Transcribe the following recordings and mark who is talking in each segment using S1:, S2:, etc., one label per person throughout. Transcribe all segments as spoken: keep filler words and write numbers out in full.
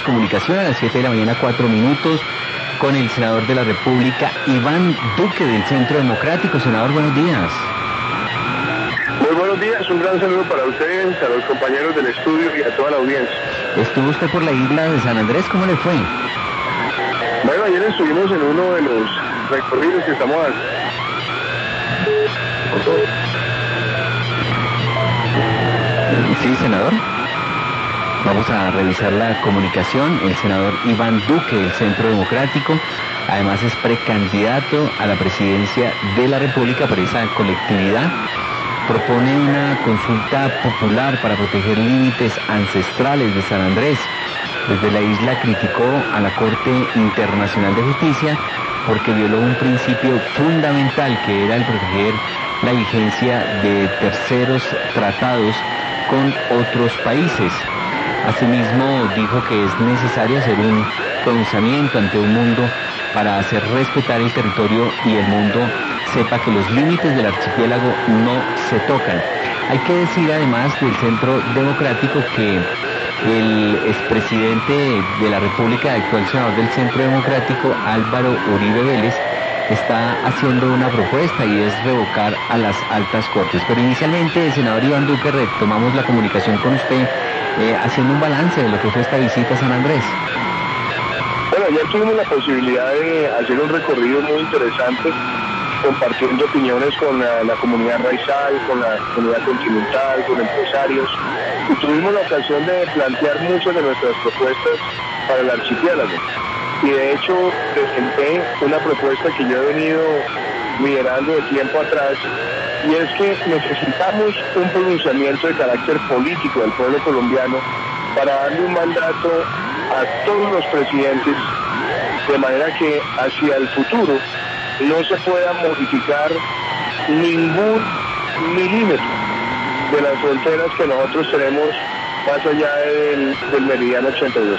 S1: comunicación a las siete de la mañana, cuatro minutos, con el senador de la República, Iván Duque, del Centro Democrático. Senador, buenos días.
S2: Muy buenos días, un gran saludo para ustedes, a los compañeros del estudio y a toda la audiencia.
S1: Estuvo usted por la isla de San Andrés, ¿cómo le fue?
S2: Bueno, ayer estuvimos en uno de los recorridos que estamos haciendo.
S1: Sí, senador. Vamos a revisar la comunicación. El senador Iván Duque, del Centro Democrático, además es precandidato a la presidencia de la República por esa colectividad. Propone una consulta popular para proteger límites ancestrales de San Andrés. Desde la isla criticó a la Corte Internacional de Justicia porque violó un principio fundamental, que era el proteger la vigencia de terceros tratados con otros países. Asimismo, dijo que es necesario hacer un pronunciamiento ante un mundo para hacer respetar el territorio y el mundo sepa que los límites del archipiélago no se tocan. Hay que decir además del Centro Democrático que el expresidente de la República, actual senador del Centro Democrático, Álvaro Uribe Vélez, está haciendo una propuesta y es revocar a las altas cortes. Pero inicialmente, senador Iván Duque, retomamos la comunicación con usted eh, haciendo un balance de lo que fue esta visita a San Andrés.
S2: Bueno, ayer tuvimos la posibilidad de hacer un recorrido muy interesante, compartiendo opiniones con la, la comunidad raizal, con la comunidad continental, con empresarios, y tuvimos la ocasión de plantear muchas de nuestras propuestas para el archipiélago. Y de hecho presenté una propuesta que yo he venido liderando de tiempo atrás, y es que necesitamos un pronunciamiento de carácter político del pueblo colombiano para darle un mandato a todos los presidentes, de manera que hacia el futuro no se pueda modificar ningún milímetro de las fronteras que nosotros tenemos más allá del, del meridiano ochenta y dos.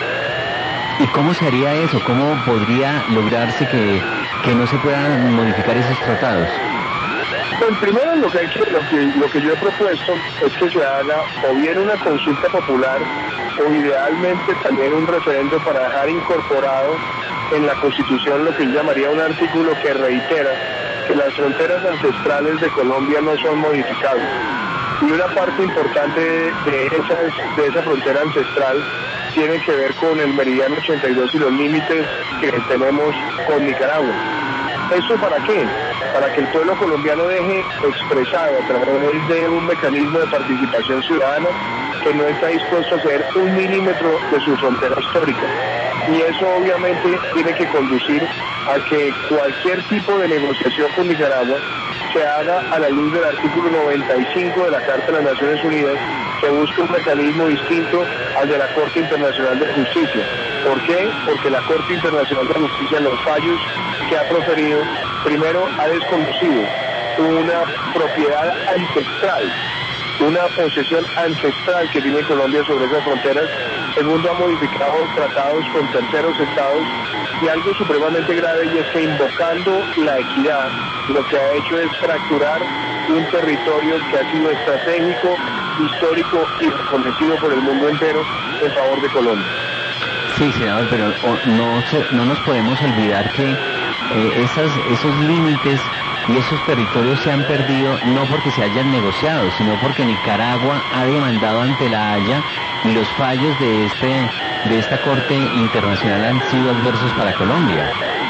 S1: ¿Y cómo se haría eso? ¿Cómo podría lograrse que, que no se puedan modificar esos tratados?
S2: Pues primero lo que, hay que, lo, que, lo que yo he propuesto es que se haga o bien una consulta popular o idealmente también un referendo para dejar incorporado en la Constitución lo que yo llamaría un artículo que reitera que las fronteras ancestrales de Colombia no son modificables. Y una parte importante de, esas, de esa frontera ancestral tiene que ver con el meridiano ochenta y dos y los límites que tenemos con Nicaragua. ¿Eso para qué? Para que el pueblo colombiano deje expresado a través de un mecanismo de participación ciudadana que no está dispuesto a hacer un milímetro de su frontera histórica. Y eso obviamente tiene que conducir a que cualquier tipo de negociación con Nicaragua se haga a la luz del artículo noventa y cinco de la Carta de las Naciones Unidas, que busca un mecanismo distinto al de la Corte Internacional de Justicia. ¿Por qué? Porque la Corte Internacional de Justicia, en los fallos que ha proferido, primero ha desconocido una propiedad ancestral, una posesión ancestral que tiene Colombia sobre esas fronteras. Segundo, ha modificado tratados con terceros estados, y algo supremamente grave, y es que invocando la equidad, lo que ha hecho es fracturar un territorio que ha sido estratégico, histórico y reconocido por el mundo entero en favor de Colombia.
S1: Sí, senador, pero no, no nos podemos olvidar que eh, esas, esos límites y esos territorios se han perdido no porque se hayan negociado, sino porque Nicaragua ha demandado ante la Haya y los fallos de este de esta Corte Internacional han sido adversos para Colombia.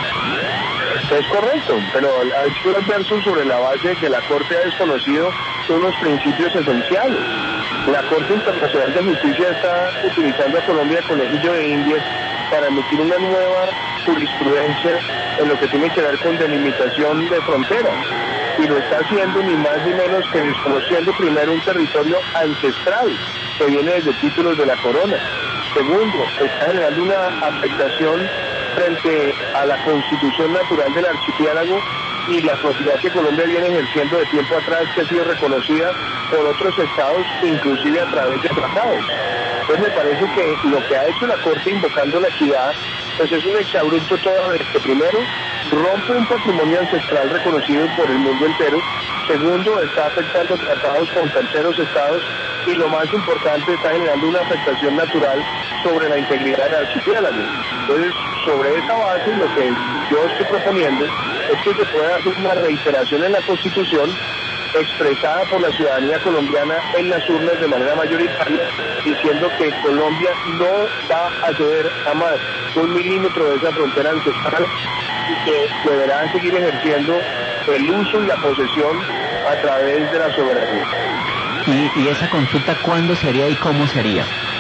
S2: Es correcto, pero ha sido adverso sobre la base de que la Corte ha desconocido unos principios esenciales. La Corte Internacional de Justicia está utilizando a Colombia de conejillo de indias para emitir una nueva jurisprudencia en lo que tiene que ver con delimitación de fronteras, y lo está haciendo ni más ni menos que desconociendo primero un territorio ancestral que viene desde títulos de la corona. Segundo, está generando una afectación frente a la constitución natural del archipiélago y la propiedad que Colombia viene ejerciendo de tiempo atrás, que ha sido reconocida por otros estados, inclusive a través de tratados. Entonces me parece que lo que ha hecho la Corte invocando la equidad, pues es un exabrupto todo vez que primero rompe un patrimonio ancestral reconocido por el mundo entero, segundo está afectando tratados con terceros estados, y lo más importante, está generando una afectación natural sobre la integridad del archipiélago. Entonces, sobre esa base, lo que yo estoy proponiendo es que se pueda hacer una reiteración en la Constitución expresada por la ciudadanía colombiana en las urnas de manera mayoritaria, diciendo que Colombia no va a ceder jamás un milímetro de esa frontera ancestral y que deberá seguir ejerciendo el uso y la posesión a través de la soberanía.
S1: ¿Y, y esa consulta cuándo sería y cómo sería?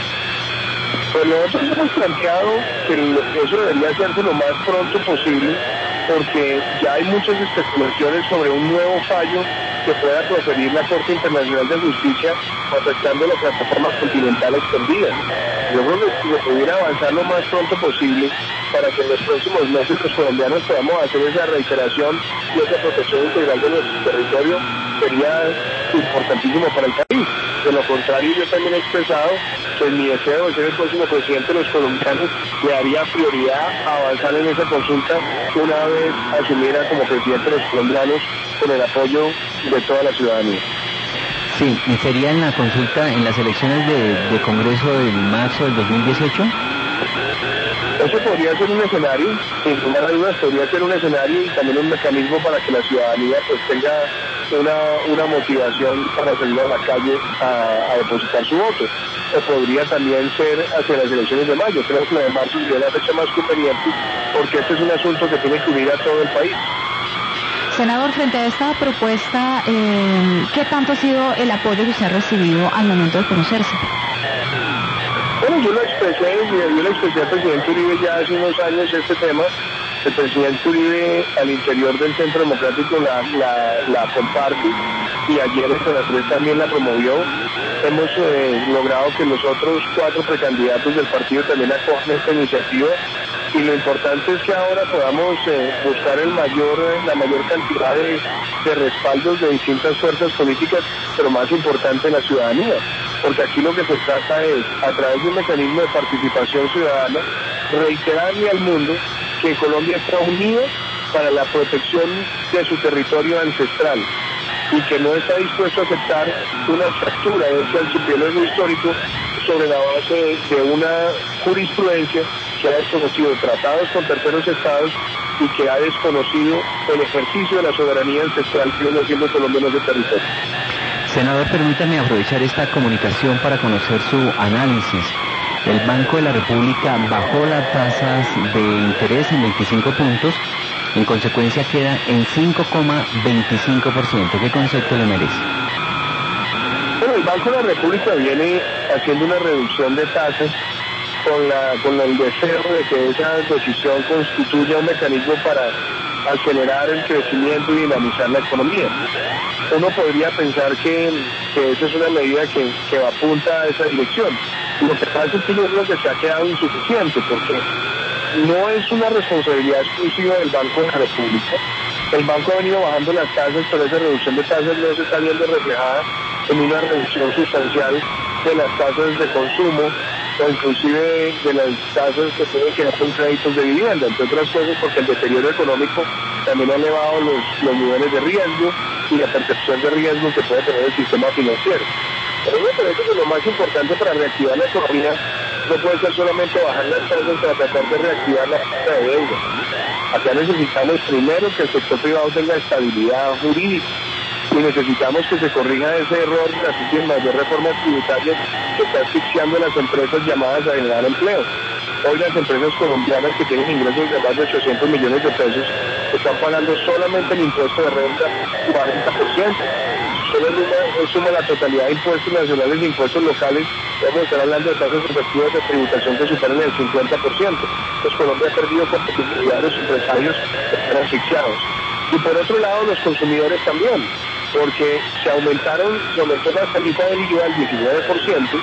S2: Pues nosotros hemos planteado que eso debería hacerse lo más pronto posible, porque ya hay muchas especulaciones sobre un nuevo fallo que pueda proferir la Corte Internacional de Justicia afectando la plataforma continental extendida. Yo creo que si se pudiera avanzar lo más pronto posible para que en los próximos meses los colombianos podamos hacer esa reiteración y esa protección integral de nuestro territorio, sería importantísimo para el país. De lo contrario, yo también he expresado que mi deseo de ser el próximo presidente de los colombianos le daría prioridad a avanzar en esa consulta una vez asumiera como presidente de los colombianos con el apoyo de toda la ciudadanía.
S1: Sí, ¿y sería en la consulta en las elecciones de, de Congreso del marzo del dos mil dieciocho?
S2: Eso podría ser un escenario, sin lugar a dudas podría ser un escenario y también un mecanismo para que la ciudadanía pues tenga una, una motivación para salir a la calle a, a depositar su voto. O podría también ser hacia las elecciones de mayo. Creo que la de marzo sería la fecha más conveniente porque este es un asunto que tiene que unir a todo el país.
S3: Senador, frente a esta propuesta, eh, ¿qué tanto ha sido el apoyo que usted ha recibido al momento de conocerse?
S2: Bueno, yo lo expresé, yo lo expresé al presidente Uribe ya hace unos años este tema. El presidente Uribe al interior del Centro Democrático la, la, la comparte y ayer el Senatur también la promovió. Hemos eh, logrado que los otros cuatro precandidatos del partido también acojan esta iniciativa y lo importante es que ahora podamos eh, buscar el mayor, la mayor cantidad de, de respaldos de distintas fuerzas políticas, pero más importante la ciudadanía, porque aquí lo que se trata es, a través de un mecanismo de participación ciudadana, reiterarle al mundo que Colombia está unida para la protección de su territorio ancestral y que no está dispuesto a aceptar una fractura de ese archipiélago histórico sobre la base de una jurisprudencia que ha desconocido tratados con terceros estados y que ha desconocido el ejercicio de la soberanía ancestral que viene haciendo Colombia en ese territorio.
S1: Senador, permítame aprovechar esta comunicación para conocer su análisis. El Banco de la República bajó las tasas de interés en veinticinco puntos, en consecuencia queda en cinco coma veinticinco por ciento. ¿Qué concepto le merece?
S2: Bueno, el Banco de la República viene haciendo una reducción de tasas con, la, con el deseo de que esa decisión constituya un mecanismo para acelerar el crecimiento y dinamizar la economía. Uno podría pensar que, que esa es una medida que, que apunta a esa dirección. Lo que pasa es que yo creo que se ha quedado insuficiente porque no es una responsabilidad exclusiva del Banco de la República. El banco ha venido bajando las tasas, pero esa reducción de tasas no se está viendo reflejada en una reducción sustancial de las tasas de consumo o inclusive de las tasas que tienen que ver con créditos de vivienda, entre otras cosas porque el deterioro económico también ha elevado los, los niveles de riesgo y la percepción de riesgo que puede tener el sistema financiero. Pero me parece que lo más importante para reactivar la economía no puede ser solamente bajar las tasas para tratar de reactivar la tasa de deuda. Acá necesitamos primero que el sector privado tenga estabilidad jurídica y necesitamos que se corrija ese error de las últimas dos reformas tributarias que está asfixiando a las empresas llamadas a generar empleo. Hoy las empresas colombianas que tienen ingresos de más de ochocientos millones de pesos están pagando solamente el impuesto de renta cuarenta por ciento. Solo suma, suma la totalidad de impuestos nacionales e impuestos locales, vamos a estar hablando de tasas efectivas de tributación que superan el cincuenta por ciento. Pues Colombia ha perdido competitividad, los empresarios están asfixiados. Y por otro lado, los consumidores también, porque se aumentaron, se aumentó la tarifa del I V A al diecinueve por ciento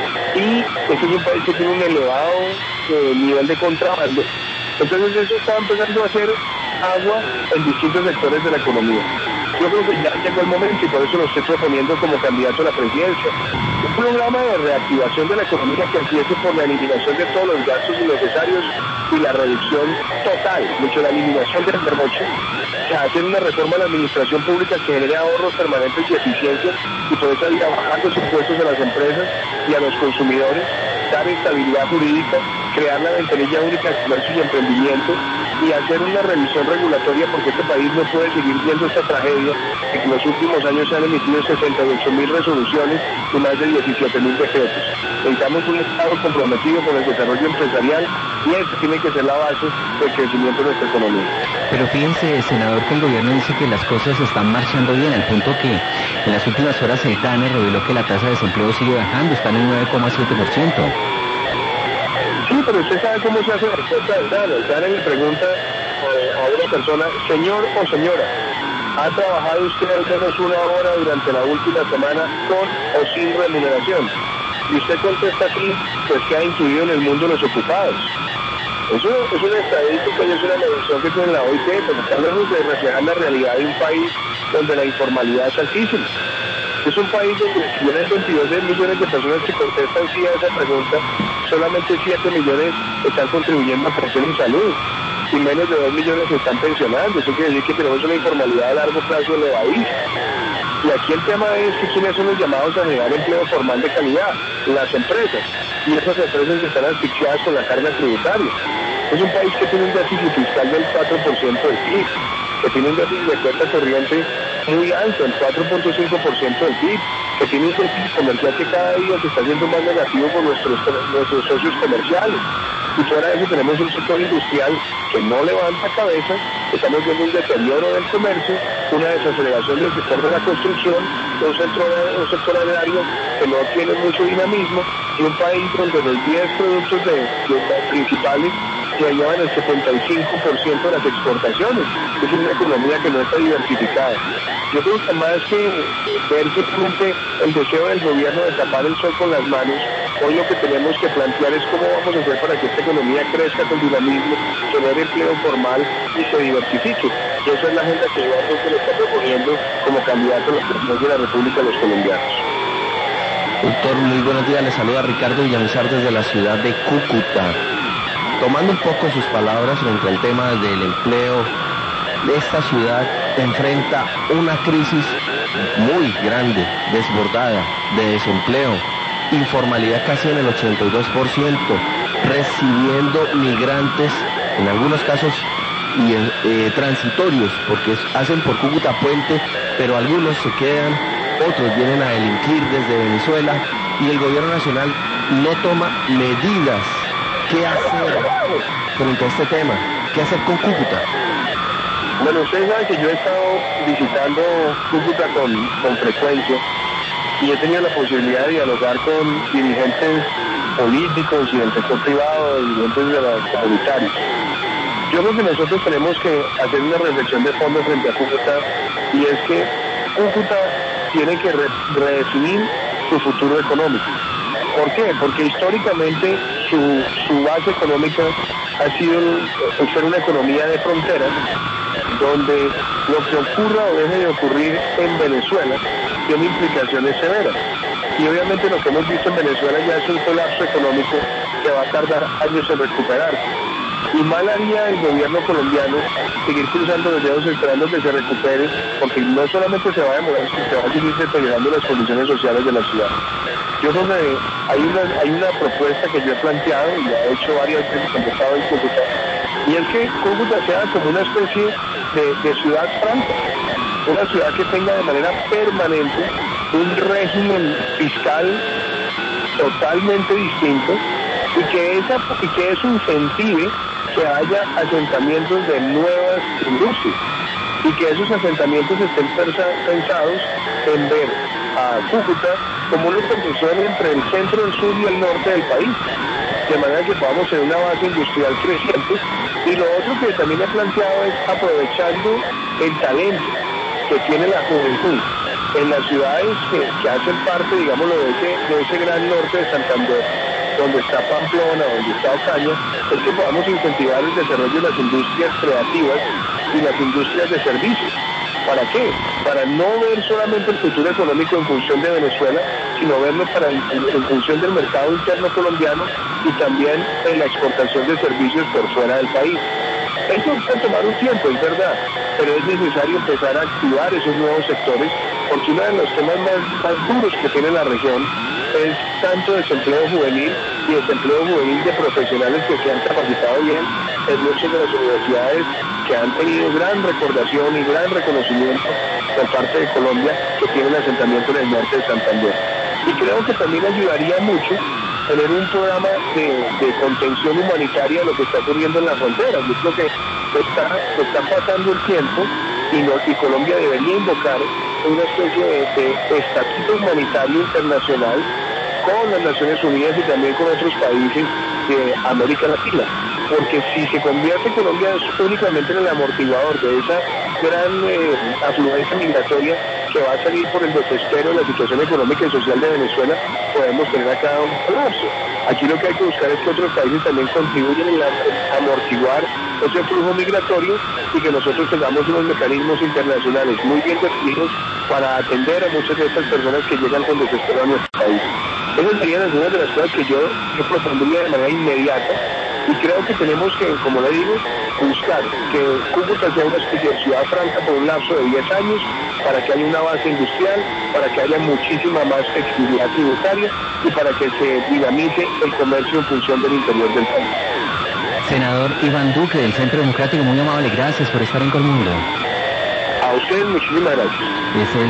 S2: y este es un país que tiene un elevado eh, nivel de contrabando. Entonces eso está empezando a hacer agua en distintos sectores de la economía. Yo creo que ya llegó el momento y por eso lo estoy proponiendo como candidato a la presidencia. Un programa de reactivación de la economía que empiece por la eliminación de todos los gastos innecesarios y la reducción total, mucho la eliminación del derroche, hacer una reforma a la administración pública que genere ahorros permanentes y eficiencias y poder salir a bajar los impuestos a las empresas y a los consumidores dar estabilidad jurídica, crear la ventanilla única de comercio y emprendimiento y hacer una revisión regulatoria, porque este país no puede seguir viendo esta tragedia de que en los últimos años se han emitido sesenta y ocho mil resoluciones y más de diecisiete mil decretos. Necesitamos un Estado comprometido con el desarrollo empresarial y esa tiene que ser la base del crecimiento de nuestra economía.
S1: Pero fíjense, senador, que el gobierno dice que las cosas están marchando bien, al punto que en las últimas horas el D A N E reveló que la tasa de desempleo sigue bajando, está en el nueve coma siete por ciento.
S2: Sí, pero usted sabe cómo se hace la respuesta del D A N E. El D A N E le pregunta a una persona, señor o señora, ¿ha trabajado usted al menos una hora durante la última semana con o sin remuneración? Y usted contesta sí, pues que ha incluido en el mundo los ocupados. Eso es una estadística y es una medición que tiene la O I T, porque está lejos de reflejar la realidad de un país donde la informalidad es altísima. Es un país donde si tienen veintidós millones de personas que contestan sí a esa pregunta, solamente siete millones están contribuyendo a pensión y salud, y menos de dos millones se están pensionando. Eso quiere decir que tenemos una informalidad a largo plazo elevadísima. Y aquí el tema es que quiénes son los llamados a generar empleo formal de calidad, las empresas. Y esas empresas están asfixiadas con la carga tributaria. Es un país que tiene un déficit fiscal del cuatro por ciento del P I B, que tiene un déficit de cuenta corriente muy alto, el cuatro punto cinco por ciento del P I B, que tiene un déficit comercial que cada día se está haciendo más negativo por nuestros, nuestros socios comerciales. Y fuera de eso tenemos un sector industrial que no levanta cabeza, estamos viendo un deterioro del comercio, una desaceleración del sector de la construcción, un sector, un sector agrario que no tiene mucho dinamismo, y un país donde los diez productos de, de principales se llevan el setenta y cinco por ciento de las exportaciones. Es una economía que no está diversificada. Yo creo que más que ver simplemente el deseo del gobierno de tapar el sol con las manos, hoy lo que tenemos que plantear es cómo vamos a hacer para que esta economía crezca con dinamismo, genere empleo formal y se diversifique. Y esa es la agenda que Iván Duque le está proponiendo como candidato a la presidencia de la República a los colombianos.
S4: Doctor, muy buenos días. Le saluda Ricardo Villamizar desde la ciudad de Cúcuta. Tomando un poco sus palabras frente al tema del empleo, esta ciudad enfrenta una crisis muy grande, desbordada, de desempleo, informalidad casi en el ochenta y dos por ciento, recibiendo migrantes, en algunos casos y eh, transitorios, porque hacen por Cúcuta puente, pero algunos se quedan, otros vienen a delinquir desde Venezuela, y el gobierno nacional no toma medidas. ¿Qué hacer frente a este tema? ¿Qué hacer con Cúcuta?
S2: Bueno, ustedes saben que yo he estado visitando Cúcuta con, con frecuencia y he tenido la posibilidad de dialogar con dirigentes políticos y del sector privado, dirigentes de los comunitarios. Yo creo que nosotros tenemos que hacer una reflexión de fondo frente a Cúcuta, y es que Cúcuta tiene que re redefinir su futuro económico. ¿Por qué? Porque históricamente su, su base económica ha sido el ser una economía de fronteras, donde lo que ocurra o deje de ocurrir en Venezuela tiene implicaciones severas. Y obviamente lo que hemos visto en Venezuela ya es un colapso económico que va a tardar años en recuperarse. Y mal haría el gobierno colombiano seguir cruzando los dedos esperando que se recupere, porque no solamente se va a demorar, sino que va a seguir deteriorando las condiciones sociales de la ciudad. Yo creo que hay una, hay una propuesta que yo he planteado y la he hecho varias veces cuando estaba en Cúcuta, y es que Cúcuta sea como una especie de, de ciudad franca, una ciudad que tenga de manera permanente un régimen fiscal totalmente distinto, y que, esa, y que eso incentive que haya asentamientos de nuevas industrias, y que esos asentamientos estén pensados en ver a Cúcuta como una intersección entre el centro, el sur y el norte del país, de manera que podamos tener una base industrial creciente. Y lo otro que también he planteado es aprovechando el talento que tiene la juventud en las ciudades que, que hacen parte, digámoslo, de ese, de ese gran norte de Santander, donde está Pamplona, donde está Ocaña, es que podamos incentivar el desarrollo de las industrias creativas y las industrias de servicios. ¿Para qué? Para no ver solamente el futuro económico en función de Venezuela, sino verlo para, en, en función del mercado interno colombiano y también en la exportación de servicios por fuera del país. Esto va a tomar un tiempo, es verdad, pero es necesario empezar a activar esos nuevos sectores, porque uno de los temas más, más duros que tiene la región es tanto desempleo juvenil y desempleo juvenil de profesionales que se han capacitado bien en muchas de las universidades que han tenido gran recordación y gran reconocimiento por parte de Colombia, que tienen asentamiento en el norte de Santander. Y creo que también ayudaría mucho tener un programa de, de contención humanitaria de lo que está ocurriendo en la frontera. Yo creo que está, está pasando el tiempo y, no, y Colombia debería invocar una especie de, de estatuto humanitario internacional con las Naciones Unidas y también con otros países de América Latina. Porque si se convierte Colombia únicamente en el amortiguador de esa gran eh, afluencia migratoria que va a salir por el desespero de la situación económica y social de Venezuela, podemos tener acá un colapso. Aquí lo que hay que buscar es que otros países también contribuyan a amortiguar ese flujo migratorio y que nosotros tengamos unos mecanismos internacionales muy bien definidos para atender a muchas de estas personas que llegan con desespero a nuestro país. Esas serían algunas de las cosas que yo, yo propondría de manera inmediata. Y creo que tenemos que, como le digo, buscar que Cúcuta sea una especie de ciudad franca por un lapso de diez años, para que haya una base industrial, para que haya muchísima más flexibilidad tributaria y para que se dinamice el comercio en función del interior del país.
S1: Senador Iván Duque, del Centro Democrático, muy amable, gracias por estar en Colmundo.
S2: A ustedes muchísimas gracias.
S1: Es el